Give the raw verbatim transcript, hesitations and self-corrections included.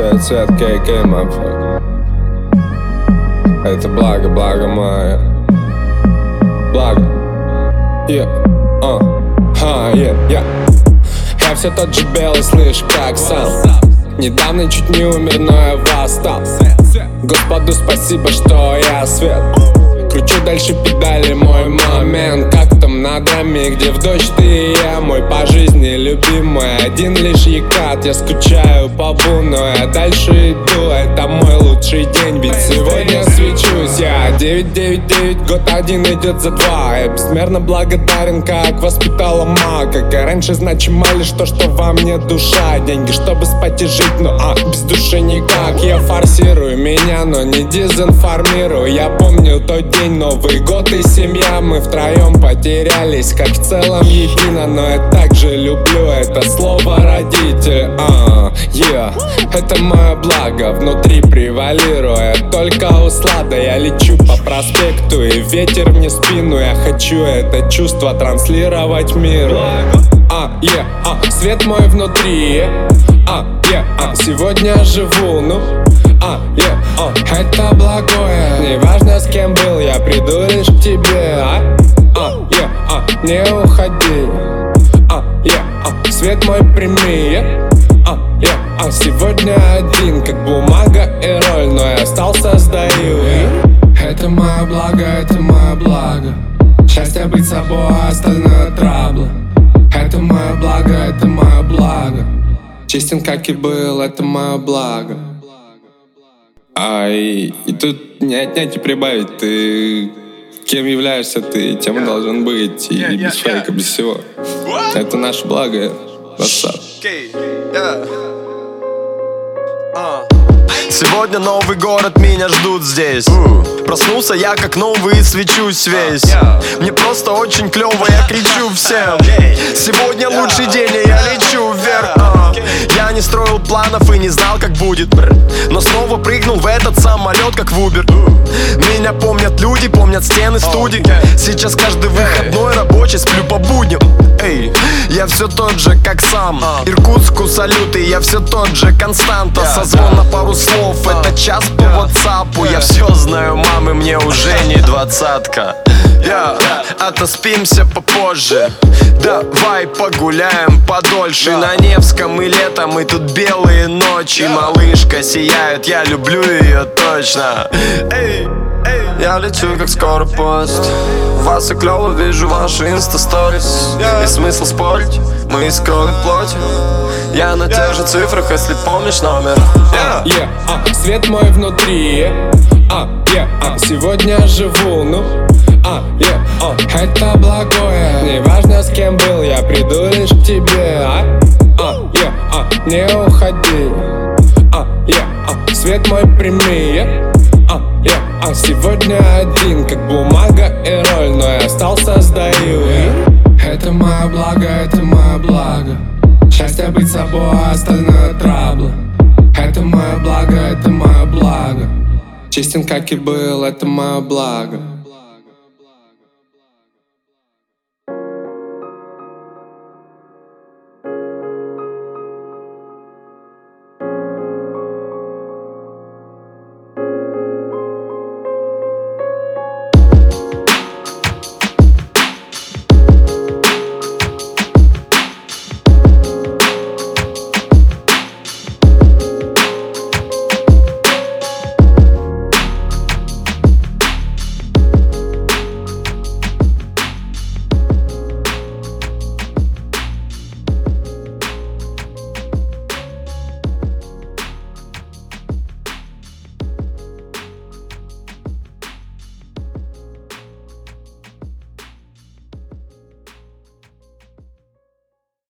Свет, свет, кей, кей, motherfucker. Это благо, благо мое. Благо. Yeah. Uh. Uh, yeah, yeah. Я все тот же белый, слышь, как сам. Недавно чуть не умер, но я восстал. Господу спасибо, что я свет. Кручу дальше педали, мой момент. Как там на драме, где в дождь ты и я. Мой по жизни любимый, один лишь Екат. Я скучаю по буну, я дальше иду. Это мой лучший день, ведь сегодня свечусь я. девять девять девять, год один идет за два. Я безмерно благодарен, как воспитала мама. Как и раньше значимо лишь то, что во мне душа. Деньги, чтобы спать и жить, но а, без души никак. Я форсирую меня, но не дезинформирую. Я помню тот день, Новый год и семья. Мы втроем потерялись, как в целом едино. Но я также люблю это слово родитель. uh, yeah. Это мое благо, внутри превалируя. Только услада, я лечу по проспекту и ветер мне спину. Я хочу это чувство транслировать миру. А, uh, yeah, uh, свет мой внутри. А, uh, yeah, uh, сегодня живу, ну А, uh, yeah, uh, это благое. Неважно, с кем был, я приду лишь к тебе. А, uh, yeah, uh, не уходи. А, uh, yeah, uh, свет мой прими. А, uh, yeah, uh, сегодня один, как бумага и роль. Но я стал создаю. Это мое благо, это мое благо. Счастье быть собой, а остальное траблы. Это мое благо, это мое благо. Честен, как и был, это мое благо. А и, и тут не отнять и прибавить. Ты кем являешься, ты тем и должен быть. И yeah, без yeah, фейка, yeah. без всего. What? Это наше благо. Okay. Yeah. Uh. Сегодня новый город, меня ждут здесь. uh. Проснулся я как новый, свечусь весь. uh, yeah. Мне просто очень клево, я кричу всем. Сегодня лучший день, и я лечу вверх. uh. Я не строил планов и не знал, как будет, но снова прыгнул в этот самолет, как в Uber. Меня помнят люди, помнят стены студий. Сейчас каждый выходной рабочий, сплю по будням. Эй, я все тот же, как сам. Иркутску салюты, я все тот же, константа. Созвон на пару слов, это час по ватсапу. Я все знаю, мамы, мне уже не двадцатка. Yeah. Отоспимся попозже. Давай погуляем подольше. На Невском и летом, и тут белые ночи. Малышка сияет, я люблю ее точно. Эй, эй. Я лечу как скоро поезд. Вас и клево, вижу ваши инста-сторис. И смысл спорить, мы из крови плоти. Я на тех же цифрах, если помнишь номер. yeah. Yeah. Uh, свет мой внутри. uh, yeah. uh, Сегодня живу, ну А, uh, yeah, uh, это благое. Неважно, с кем был, я приду лишь к тебе. А, uh, yeah, uh, не уходи. А, uh, yeah, uh, свет мой прими. А, uh, yeah, uh, сегодня один, как бумага и роль. Но я стал создаю. Это мое благо, это мое благо. Счастье быть собой, а остальное траблы. Это мое благо, это мое благо. Честен, как и был, это мое благо.